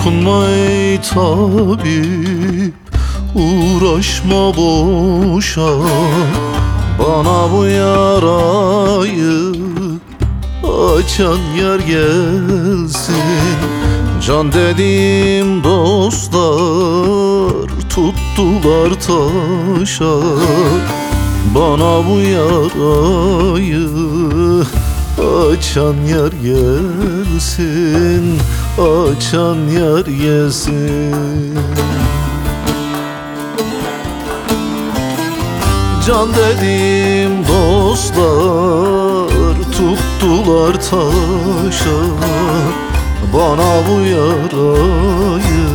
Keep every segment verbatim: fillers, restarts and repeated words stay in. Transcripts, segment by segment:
Dokunma ey tabip, uğraşma boşa. Bana bu yarayı açan yer gelsin. Can dediğim dostlar tuttular taşa. Bana bu yarayı açan yer gelsin, açan yer gelsin. Can dediğim dostlar tuttular taşa. Bana bu yarayı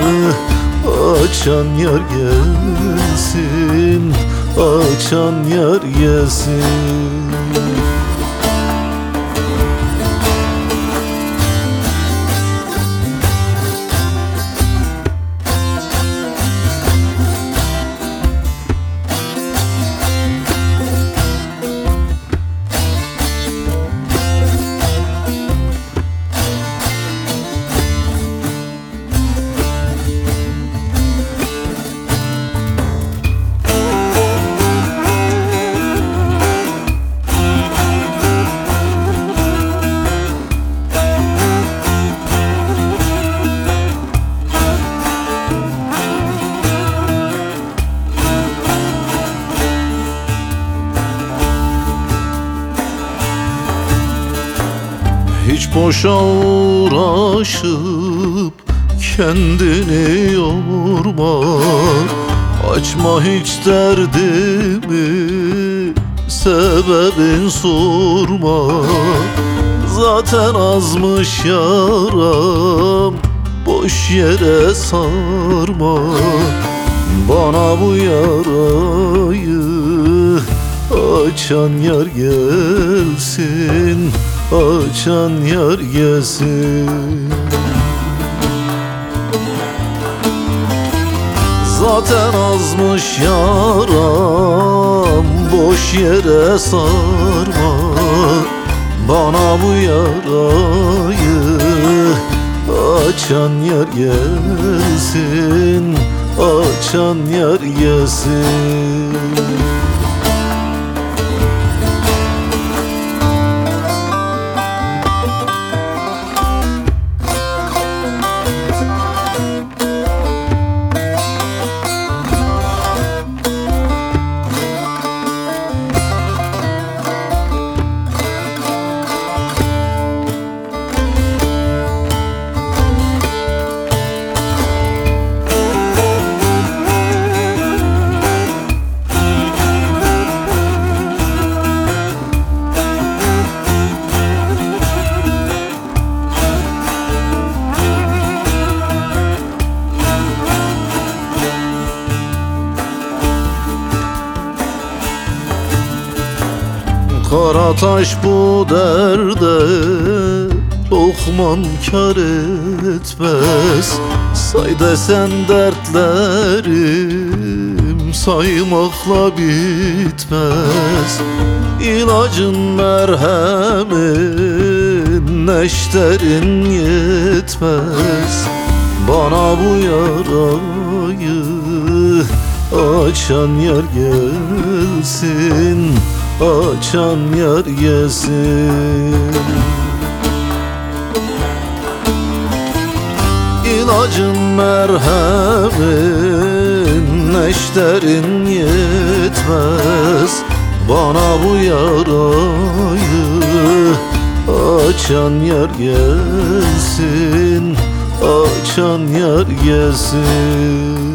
açan yer gelsin, açan yer gelsin. Hiç boşa uğraşıp kendini yorma. Açma hiç derdimi, sebebin sorma. Zaten azmış yaram, boş yere sarma. Bana bu yarayı açan yer gelsin, açan yer gelsin. Zaten azmış yaram, boş yere sarma. Bana bu yarayı açan yer gelsin, açan yer gelsin. Kara taş bu derde lokman kar etmez. Say desen dertlerim saymakla bitmez. İlacın merhemin neşterin yetmez. Bana bu yarayı açan yer gelsin, açan yer gelsin. İlacın merhemin neşterin yetmez. Bana bu yarayı açan yer gelsin, açan yer gelsin.